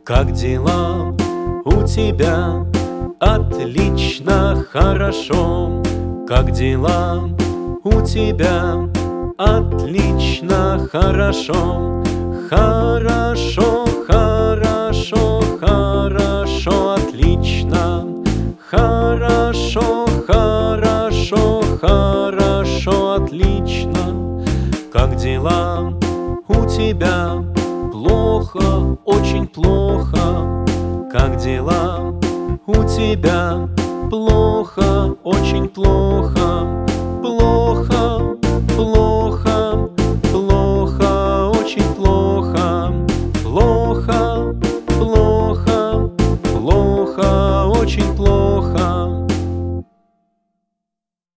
Как дела у тебя? Отлично, хорошо. Как дела у тебя? Отлично, хорошо. Хорошо, хорошо, хорошо, отлично. Хорошо, хорошо, хорошо, отлично. Как дела у тебя? Плохо, очень плохо. Как дела у тебя? Плохо, очень плохо.